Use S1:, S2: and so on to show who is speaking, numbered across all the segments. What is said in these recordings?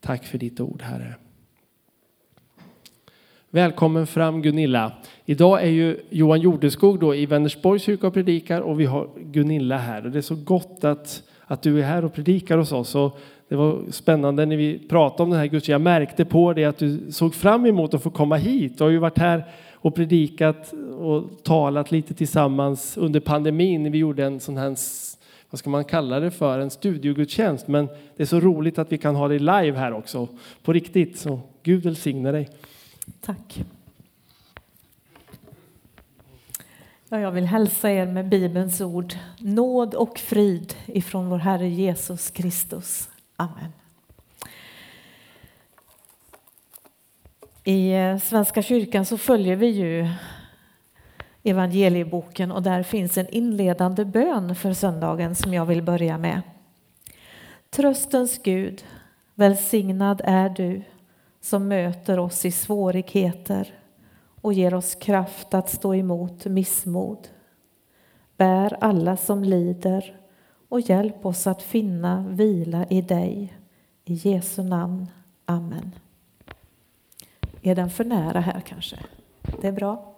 S1: Tack för ditt ord, Herre. Välkommen fram, Gunilla. Idag är ju Johan Jordeskog då i Vänersborgs kyrka och predikar, och vi har Gunilla här. Och det är så gott att du är här och predikar hos oss. Och det var spännande när vi pratade om den här gudstjänsten. Jag märkte på det att du såg fram emot att få komma hit. Du har ju varit här och predikat och talat lite tillsammans under pandemin. Vi gjorde en sån här, vad ska man kalla det för, en studiogudstjänst. Men det är så roligt att vi kan ha det live här också, på riktigt. Så Gud välsigne dig.
S2: Tack. Ja, jag vill hälsa er med Bibelns ord. Nåd och frid ifrån vår Herre Jesus Kristus. Amen. I Svenska kyrkan så följer vi ju evangelieboken, och där finns en inledande bön för söndagen som jag vill börja med. Tröstens Gud, välsignad är du som möter oss i svårigheter och ger oss kraft att stå emot missmod. Bär alla som lider och hjälp oss att finna vila i dig. I Jesu namn. Amen. Är den för nära här kanske? Det är bra.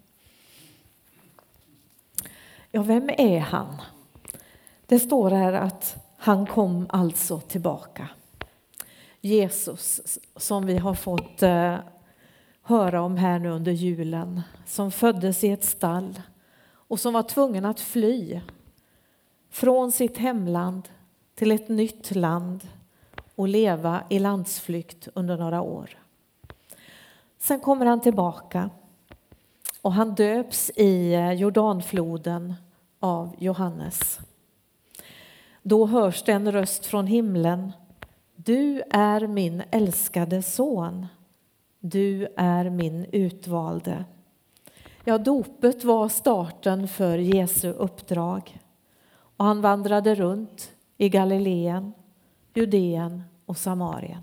S2: Ja, vem är han? Det står här att han kom alltså tillbaka. Jesus, som vi har fått höra om här nu under julen, som föddes i ett stall och som var tvungen att fly från sitt hemland till ett nytt land och leva i landsflykt under några år. Sen kommer han tillbaka och han döps i Jordanfloden av Johannes. Då hörs det en röst från himlen. Du är min älskade son. Du är min utvalde. Ja, dopet var starten för Jesu uppdrag. Och han vandrade runt i Galileen, Judeen och Samarien.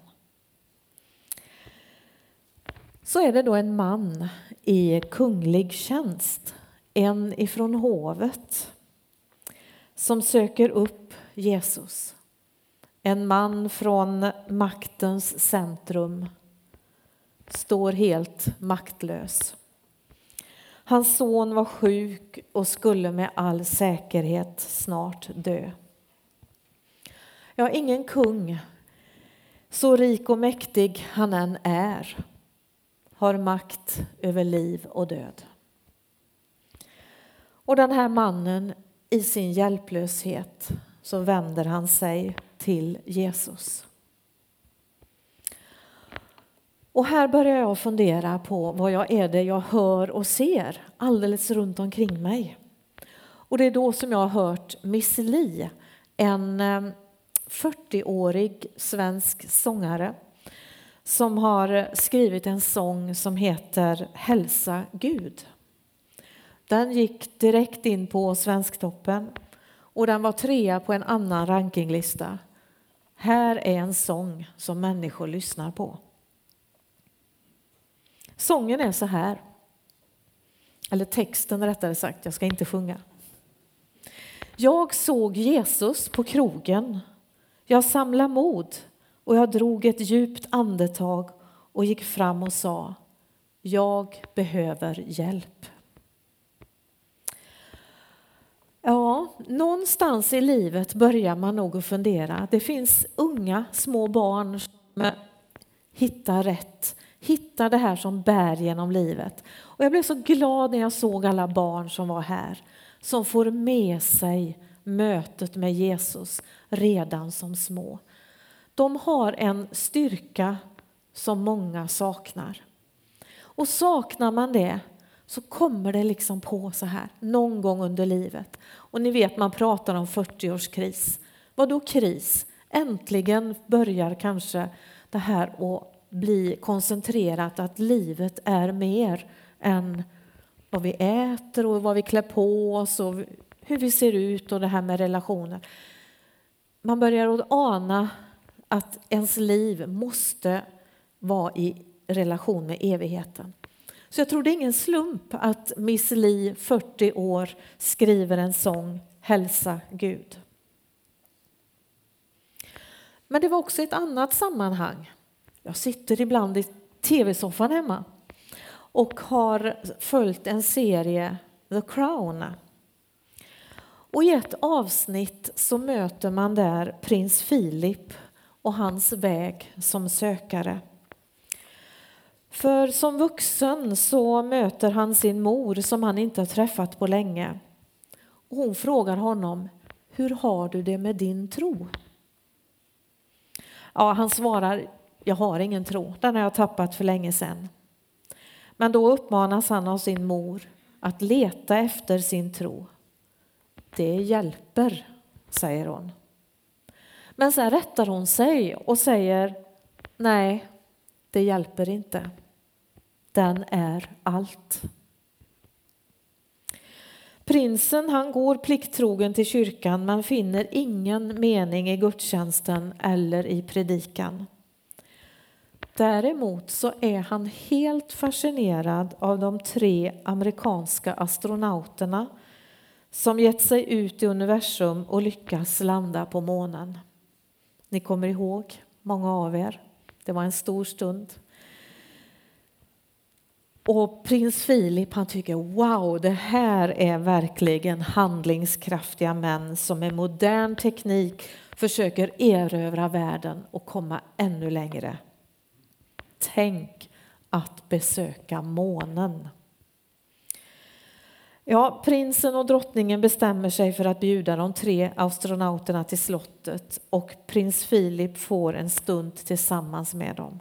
S2: Så är det då en man i kunglig tjänst, en ifrån hovet, som söker upp Jesus. En man från maktens centrum står helt maktlös. Hans son var sjuk och skulle med all säkerhet snart dö. Ja, ingen kung, så rik och mäktig han än är, har makt över liv och död. Och den här mannen, i sin hjälplöshet, så vänder han sig till Jesus. Och här börjar jag fundera på vad är det jag hör och ser alldeles runt omkring mig. Och det är då som jag har hört Miss Li, en 40-årig svensk sångare, som har skrivit en sång som heter Hälsa Gud. Den gick direkt in på Svensktoppen och den var 3 på en annan rankinglista. Här är en sång som människor lyssnar på. Sången är så här. Eller texten rättare sagt, jag ska inte sjunga. Jag såg Jesus på krogen. Jag samlade mod och jag drog ett djupt andetag och gick fram och sa: jag behöver hjälp. Ja, någonstans i livet börjar man nog att fundera. Det finns unga, små barn som hittar rätt. Hittar det här som bär genom livet. Och jag blev så glad när jag såg alla barn som var här. Som får med sig mötet med Jesus redan som små. De har en styrka som många saknar. Och saknar man det så kommer det liksom på så här någon gång under livet. Och ni vet, man pratar om 40-årskris. Vad då kris? Äntligen börjar kanske det här att bli koncentrerat, att livet är mer än vad vi äter och vad vi klär på oss och hur vi ser ut och det här med relationer. Man börjar att ana att ens liv måste vara i relation med evigheten. Så jag tror det är ingen slump att Miss Li, 40 år, skriver en sång, Hälsa Gud. Men det var också ett annat sammanhang. Jag sitter ibland i tv-soffan hemma och har följt en serie, The Crown. Och i ett avsnitt så möter man där prins Philip och hans väg som sökare. För som vuxen så möter han sin mor som han inte har träffat på länge. Och hon frågar honom, hur har du det med din tro? Ja, han svarar, jag har ingen tro, den har jag tappat för länge sedan. Men då uppmanas han av sin mor att leta efter sin tro. Det hjälper, säger hon. Men sen rättar hon sig och säger, nej, det hjälper inte. Den är allt. Prinsen han går plikttrogen till kyrkan men finner ingen mening i gudstjänsten eller i predikan. Däremot så är han helt fascinerad av de 3 amerikanska astronauterna som gett sig ut i universum och lyckas landa på månen. Ni kommer ihåg, många av er. Det var en stor stund. Och prins Philip han tycker, wow, det här är verkligen handlingskraftiga män som med modern teknik försöker erövra världen och komma ännu längre. Tänk att besöka månen. Ja, prinsen och drottningen bestämmer sig för att bjuda de 3 astronauterna till slottet och prins Philip får en stund tillsammans med dem.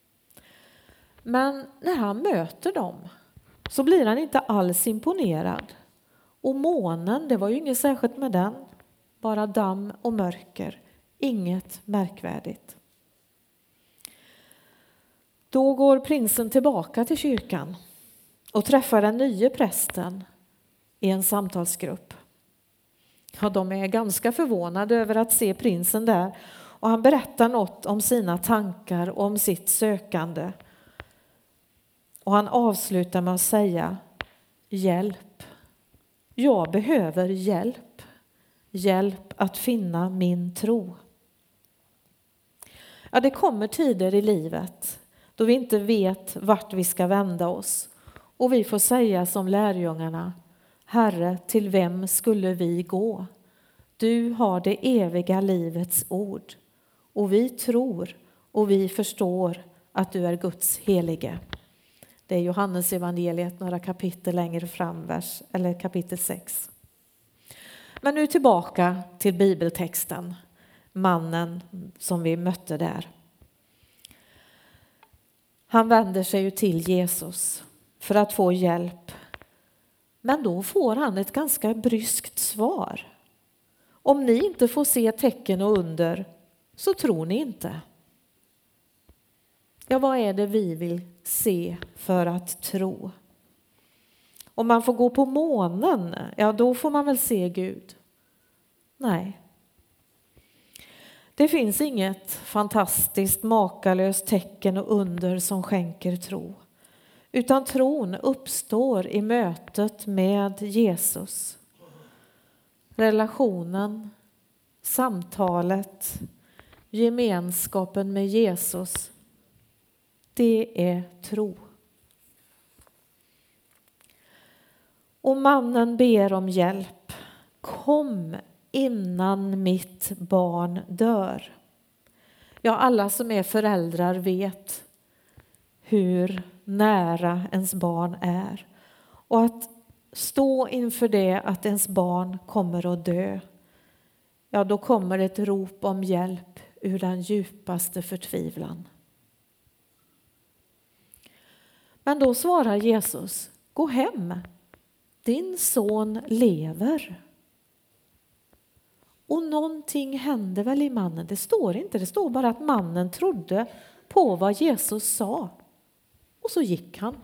S2: Men när han möter dem så blir han inte alls imponerad. Och månen, det var ju inget särskilt med den. Bara damm och mörker. Inget märkvärdigt. Då går prinsen tillbaka till kyrkan och träffar den nya prästen i en samtalsgrupp. Ja, de är ganska förvånade över att se prinsen där. Och han berättar något om sina tankar och om sitt sökande. Och han avslutar med att säga, hjälp. Jag behöver hjälp. Hjälp att finna min tro. Ja, det kommer tider i livet då vi inte vet vart vi ska vända oss. Och vi får säga som lärjungarna, Herre, till vem skulle vi gå? Du har det eviga livets ord. Och vi tror och vi förstår att du är Guds helige. Det är Johannes evangeliet några kapitel längre fram, kapitel 6. Men nu tillbaka till bibeltexten. Mannen som vi mötte där. Han vänder sig ju till Jesus för att få hjälp. Men då får han ett ganska bryskt svar. Om ni inte får se tecken och under så tror ni inte. Ja, vad är det vi vill se för att tro? Om man får gå på månen, ja då får man väl se Gud. Nej. Det finns inget fantastiskt makalöst tecken och under som skänker tro. Utan tron uppstår i mötet med Jesus. Relationen, samtalet, gemenskapen med Jesus. Det är tro. Och mannen ber om hjälp. Kom innan mitt barn dör. Ja, alla som är föräldrar vet hur nära ens barn är. Och att stå inför det att ens barn kommer att dö. Ja, då kommer ett rop om hjälp ur den djupaste förtvivlan. Men då svarar Jesus, gå hem. Din son lever. Och någonting hände väl i mannen. Det står inte, det står bara att mannen trodde på vad Jesus sa. Och så gick han.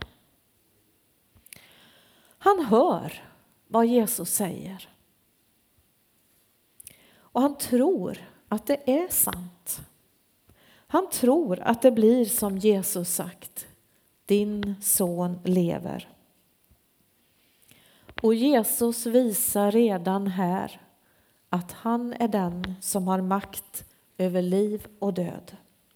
S2: Han hör vad Jesus säger. Och han tror att det är sant. Han tror att det blir som Jesus sagt. Din son lever. Och Jesus visar redan här att han är den som har makt över liv och död.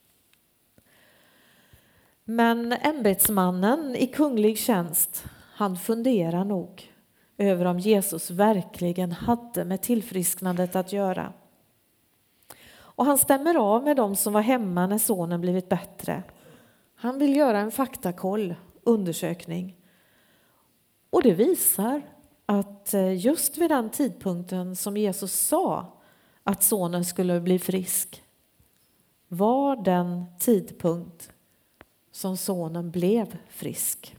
S2: Men ämbetsmannen i kunglig tjänst, han funderar nog över om Jesus verkligen hade med tillfrisknandet att göra. Och han stämmer av med dem som var hemma när sonen blivit bättre. Han vill göra en faktakoll, undersökning. Och det visar att just vid den tidpunkten som Jesus sa att sonen skulle bli frisk var den tidpunkt som sonen blev frisk.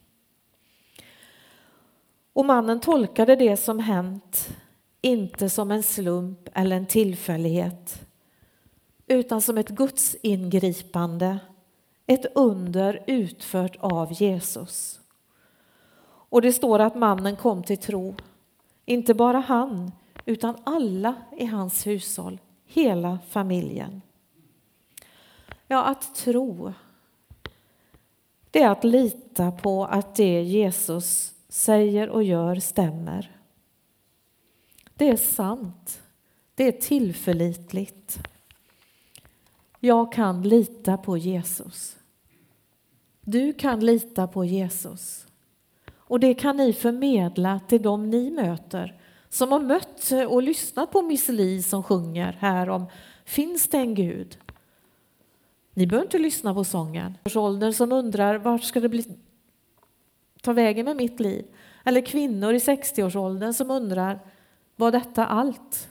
S2: Och mannen tolkade det som hänt inte som en slump eller en tillfällighet, utan som ett Guds ingripande, ett under utfört av Jesus. Och det står att mannen kom till tro, inte bara han, utan alla i hans hushåll, hela familjen. Ja, att tro, det är att lita på att det Jesus säger och gör stämmer. Det är sant. Det är tillförlitligt. Jag kan lita på Jesus. Du kan lita på Jesus. Och det kan ni förmedla till dem ni möter, som har mött och lyssnat på Miss Li som sjunger här om finns det en Gud? Ni behöver inte lyssna på sången. Åldern som undrar vart ska det ta vägen med mitt liv? Eller kvinnor i 60-årsåldern som undrar var detta allt?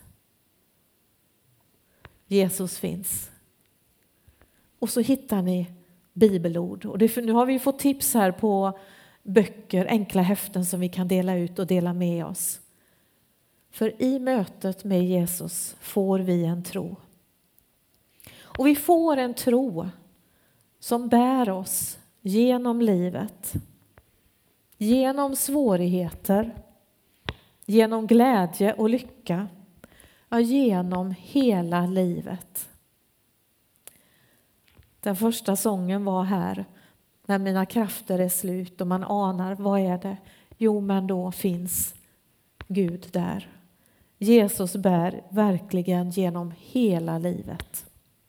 S2: Jesus finns. Och så hittar ni bibelord. Och nu har vi fått tips här på böcker, enkla häften som vi kan dela ut och dela med oss. För i mötet med Jesus får vi en tro. Och vi får en tro som bär oss genom livet. Genom svårigheter. Genom glädje och lycka. Ja, genom hela livet. Den första sången var här. När mina krafter är slut och man anar, vad är det? Jo, men då finns Gud där. Jesus bär verkligen genom hela livet.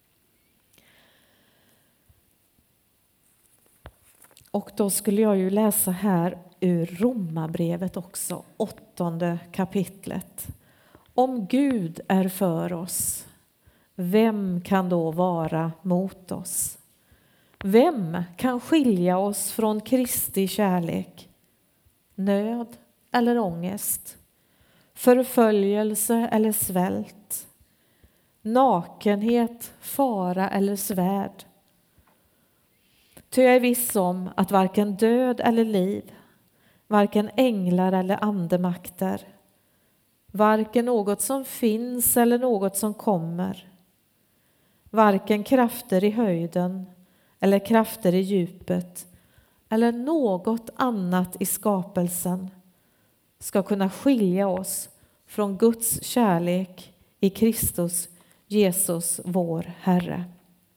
S2: Och då skulle jag ju läsa här ur Romarbrevet också, 8:e kapitlet. Om Gud är för oss, vem kan då vara mot oss? Vem kan skilja oss från Kristi kärlek? Nöd eller ångest? Förföljelse eller svält? Nakenhet, fara eller svärd? Ty jag är viss om att varken död eller liv, varken änglar eller andemakter, varken något som finns eller något som kommer, varken krafter i höjden eller krafter i djupet eller något annat i skapelsen ska kunna skilja oss från Guds kärlek i Kristus Jesus vår Herre.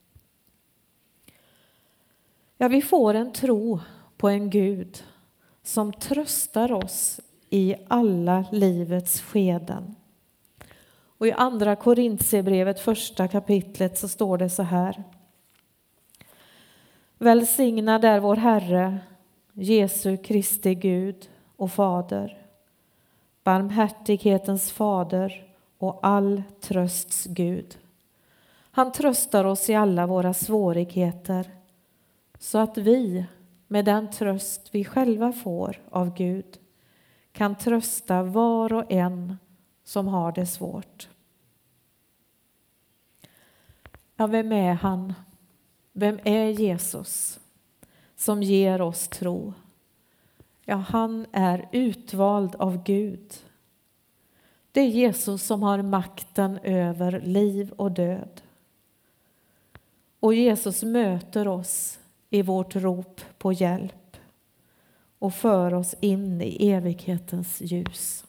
S2: Ja, vi får en tro på en Gud som tröstar oss i alla livets skeden. Och i andra Korintierbrevet 1:a kapitlet så står det så här. Välsignad är vår Herre, Jesu Kristi Gud och Fader, barmhärtighetens Fader och all trösts Gud. Han tröstar oss i alla våra svårigheter, så att vi med den tröst vi själva får av Gud kan trösta var och en som har det svårt. Ja, vem är han? Vem är Jesus som ger oss tro? Ja, han är utvald av Gud. Det är Jesus som har makten över liv och död. Och Jesus möter oss i vårt rop på hjälp och för oss in i evighetens ljus.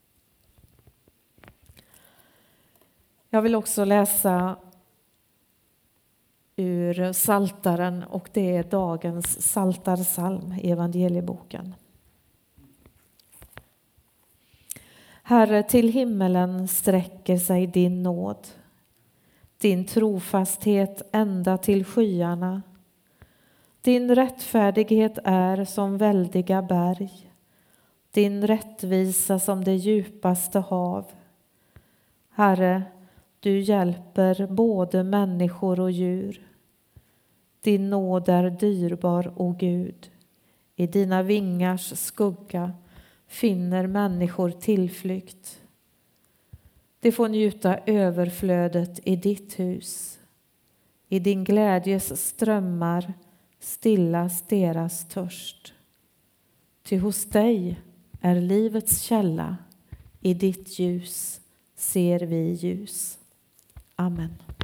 S2: Jag vill också läsa ur Psaltaren, och det är dagens psaltarpsalm i evangelieboken. Herre, till himmelen sträcker sig din nåd. din trofasthet ända till skyarna. Din rättfärdighet är som väldiga berg, din rättvisa som det djupaste hav. Herre, du hjälper både människor och djur. Din nåd är dyrbar, o Gud. I dina vingars skugga finner människor tillflykt. De får njuta överflödet i ditt hus. I din glädjes strömmar stillas deras törst. Ty hos dig är livets källa. I ditt ljus ser vi ljus. Amen.